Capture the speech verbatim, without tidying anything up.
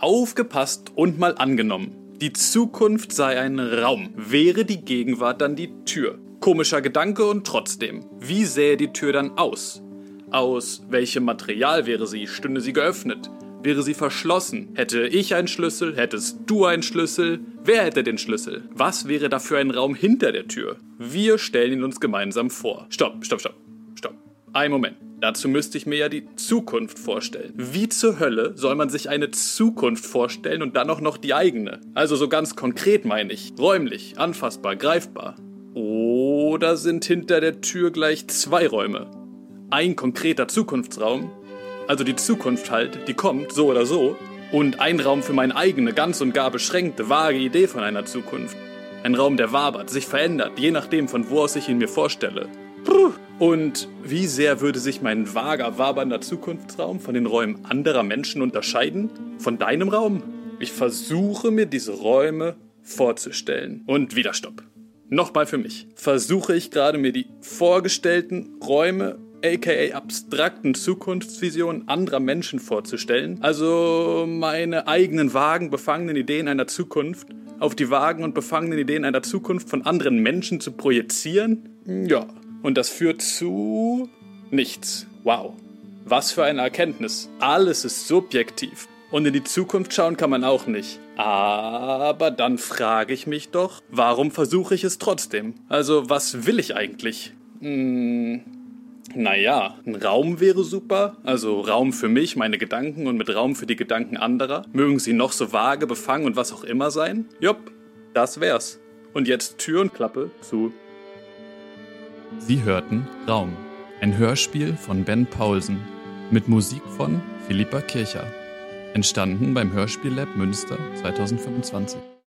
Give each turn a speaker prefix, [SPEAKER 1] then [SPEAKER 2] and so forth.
[SPEAKER 1] aufgepasst und mal angenommen. Die Zukunft sei ein Raum, wäre die Gegenwart dann die Tür. Komischer Gedanke und trotzdem. Wie sähe die Tür dann aus? Aus welchem Material wäre sie? Stünde sie geöffnet? Wäre sie verschlossen? Hätte ich einen Schlüssel? Hättest du einen Schlüssel? Wer hätte den Schlüssel? Was wäre da für ein Raum hinter der Tür? Wir stellen ihn uns gemeinsam vor. Stopp, stopp, stopp, stopp. Ein Moment. Dazu müsste ich mir ja die Zukunft vorstellen. Wie zur Hölle soll man sich eine Zukunft vorstellen und dann auch noch die eigene? Also so ganz konkret meine ich. Räumlich, anfassbar, greifbar. Oder sind hinter der Tür gleich zwei Räume? Ein konkreter Zukunftsraum, also die Zukunft halt, die kommt, so oder so, und ein Raum für meine eigene, ganz und gar beschränkte, vage Idee von einer Zukunft. Ein Raum, der wabert, sich verändert, je nachdem, von wo aus ich ihn mir vorstelle. Puh. Und wie sehr würde sich mein vager, wabernder Zukunftsraum von den Räumen anderer Menschen unterscheiden? Von deinem Raum? Ich versuche mir diese Räume vorzustellen. Und wieder Stopp. Nochmal für mich. Versuche ich gerade mir die vorgestellten Räume, aka abstrakten Zukunftsvisionen anderer Menschen vorzustellen? Also meine eigenen vagen, befangenen Ideen einer Zukunft auf die vagen und befangenen Ideen einer Zukunft von anderen Menschen zu projizieren? Ja. Und das führt zu nichts. Wow. Was für eine Erkenntnis. Alles ist subjektiv. Und in die Zukunft schauen kann man auch nicht. Aber dann frage ich mich doch, warum versuche ich es trotzdem? Also, was will ich eigentlich? Hm, naja, ein Raum wäre super. Also Raum für mich, meine Gedanken und mit Raum für die Gedanken anderer. Mögen sie noch so vage, befangen und was auch immer sein? Jupp, das wär's. Und jetzt Tür und Klappe zu.
[SPEAKER 2] Sie hörten Raum, ein Hörspiel von Ben Paulsen mit Musik von Philippa Kircher. Entstanden beim Hörspiellab Münster zweitausendfünfundzwanzig.